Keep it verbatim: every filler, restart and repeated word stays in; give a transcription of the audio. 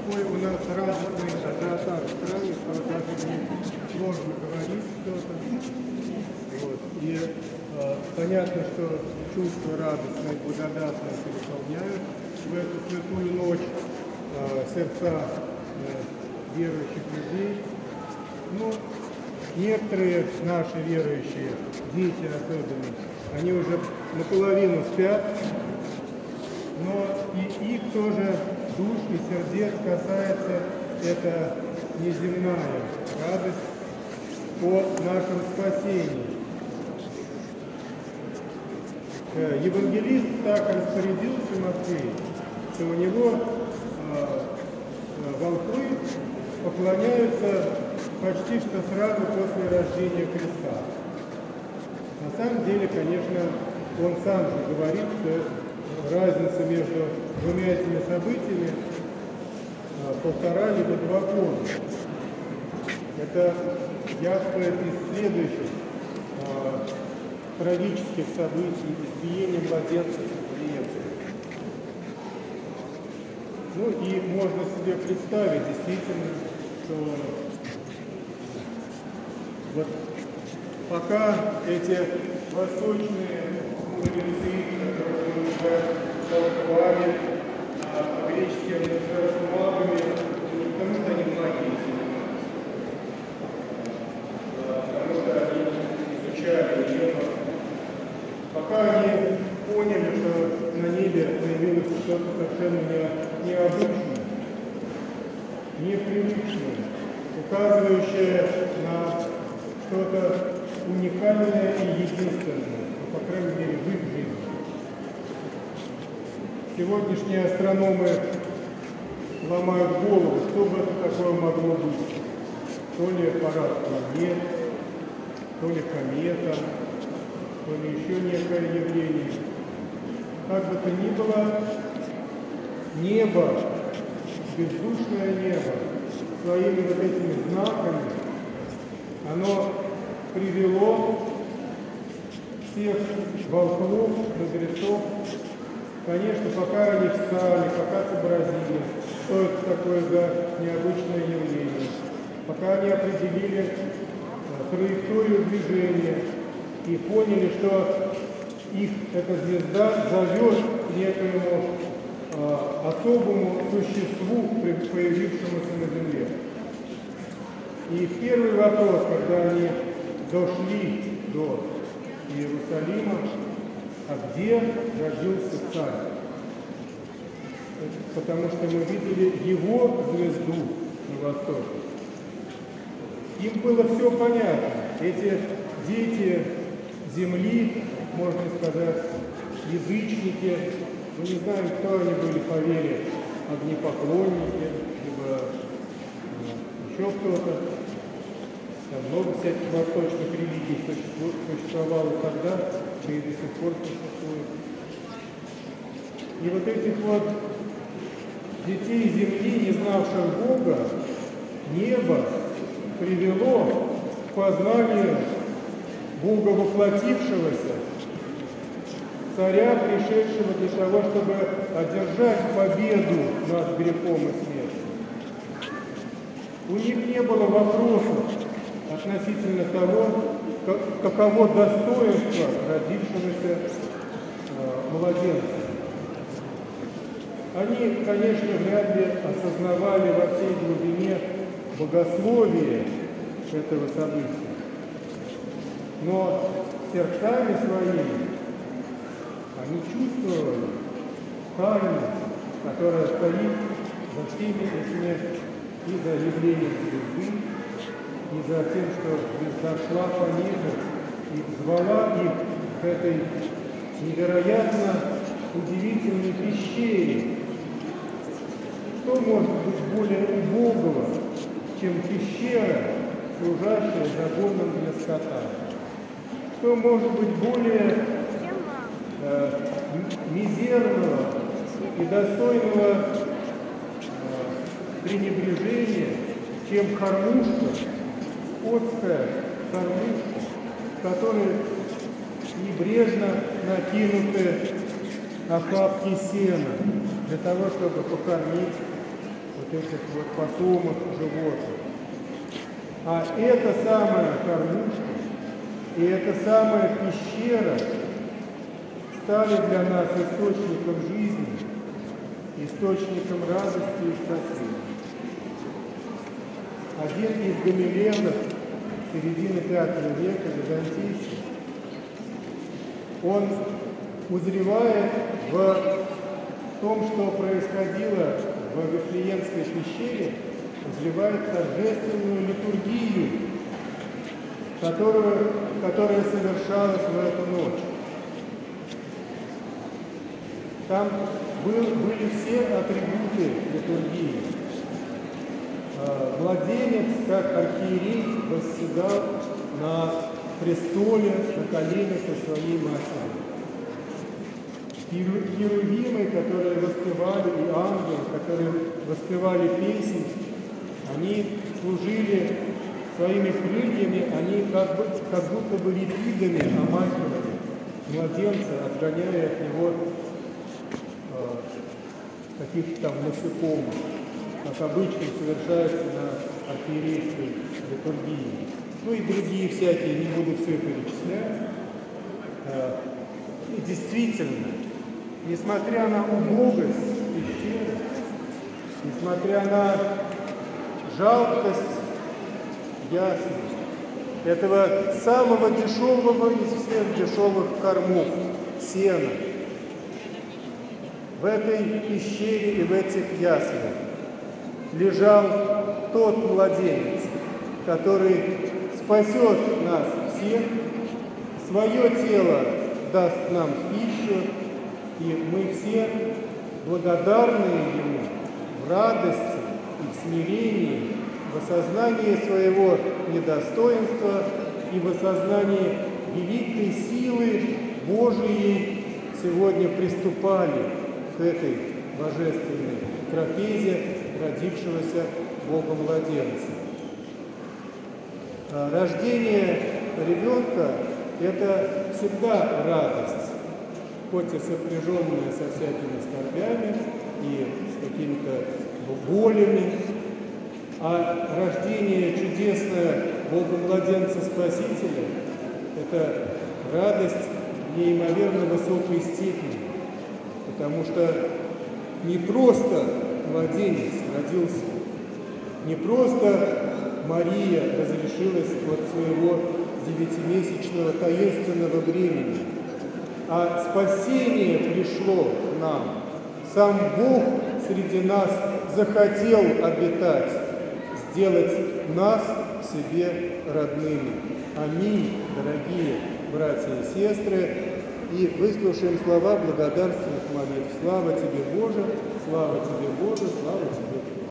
такой у нас радостный ажиотаж в стране, что даже сложно говорить что-то. Вот. И э, понятно, что чувства радостные, благодатные переполняют в эту святую ночь э, сердца э, верующих людей. Ну, некоторые наши верующие, дети особенно, они уже наполовину спят, но и их тоже душ и сердец касается эта неземная радость о нашем спасении. Евангелист так распорядился Матфей, что у него э, волхвы поклоняются почти что сразу после рождения Христа. На самом деле, конечно, он сам же говорит, что разница между двумя этими событиями полтора либо два года. Это явствует из следующих а, трагических событий, избиения младенцев в Греции. Ну и можно себе представить действительно, что вот пока эти восточные мудрецы, которые толковали по-гречески, с магами, потому что они магией занимались, потому что они изучали небо. Пока они поняли, что на небе появилось что-то совершенно необычное, непривычное, указывающее на что-то уникальное и единственное, ну, по крайней мере, в их жизни. Сегодняшние астрономы ломают голову, что бы это такое могло быть. То ли аппарат планет, то ли комета, то ли еще некое явление. Как бы то ни было, небо, бездушное небо, своими вот этими знаками, оно привело всех волхвов, мудрецов. Конечно, пока они встали, пока сообразили, что это такое за необычное явление, пока они определили траекторию движения и поняли, что их эта звезда зовет к некоему э, особому существу, появившемуся на Земле. И первый вопрос, когда они дошли до Иерусалима, а где родился царь? Потому что мы видели его звезду на востоке. Им было все понятно. Эти дети земли, можно сказать, язычники, мы не знаем, кто они были по вере, огнепоклонники, либо э, еще кто-то. Там много всяких восточных религий существовало тогда, да и до сих пор существует. И вот этих вот детей земли, не знавших Бога, небо привело к познанию Бога воплотившегося, царя, пришедшего для того, чтобы одержать победу над грехом и смертью. У них не было вопросов относительно того, каково достоинство родившегося э, младенца. Они, конечно, вряд ли осознавали во всей глубине богословие этого события, но сердцами своими они чувствовали тайну, которая стоит за всеми этими и за явлением звезды, и за тем, что звезда шла по небу и звала их к этой невероятно удивительной пещере. Что может быть более убогого, чем пещера, служащая загоном для скота? Что может быть более э, мизерного и достойного э, пренебрежения, чем кормушка, скотская кормушка, в которой небрежно накинуты охапки сена для того, чтобы покормить вот этих вот посомок животных. А эта самая кормушка и эта самая пещера стали для нас источником жизни, источником радости и спасения. Один из гомиленов середины пятого века, византийцев, он узревает в том, что происходило в Вифлеемской пещере, узревает торжественную литургию, которую, которая совершалась в эту ночь. Там был, были все атрибуты литургии. Младенец, как архиерей, восседал на престоле, на коленях у своей матери. Херувимы, которые воспевали, и ангелы, которые воспевали песни, они служили своими крыльями, они как, бы, как будто бы лепидами омахивали младенца, отгоняя от него э, каких-то там насекомых, как обычно совершается на архиерейской литургии. Ну и другие всякие, не буду все перечислять. Э, и действительно, несмотря на убогость пещеры, несмотря на жалкость ясля, этого самого дешевого из всех дешевых кормов, сена, в этой пещере и в этих яслях лежал тот младенец, который спасет нас всех, свое тело даст нам в пищу, и мы все, благодарные Ему, в радости и в смирении, в осознании своего недостоинства и в осознании великой силы Божией сегодня приступали к этой божественной трапезе родившегося Богом младенца. Рождение ребенка – это всегда радость, хоть и сопряженная со всякими скорбями и с какими-то болями. А рождение чудесное Бога младенца Спасителя – это радость неимоверно высокой степени, потому что не просто младенец родился, не просто Мария разрешилась от своего девятимесячного таинственного времени, а спасение пришло к нам. Сам Бог среди нас захотел обитать, сделать нас себе родными. Аминь, дорогие братья и сестры. И выслушаем слова благодарственных молитв. Слава Тебе, Боже, слава Тебе, Боже, слава Тебе.